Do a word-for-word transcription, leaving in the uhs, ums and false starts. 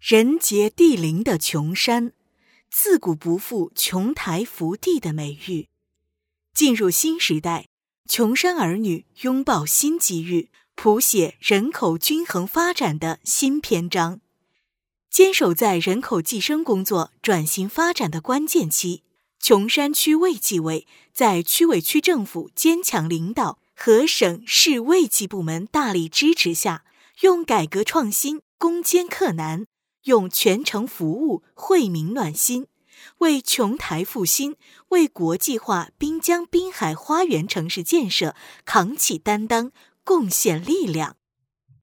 人杰地灵的琼山，自古不负琼台福地的美誉。进入新时代，琼山儿女拥抱新机遇，谱写人口均衡发展的新篇章。坚守在人口计生工作转型发展的关键期，琼山区卫计委在区委区政府坚强领导和省市卫计部门大力支持下，用改革创新攻坚克难，用全程服务惠民暖心，为琼台复兴、为国际化滨江滨海花园城市建设扛起担当、贡献力量。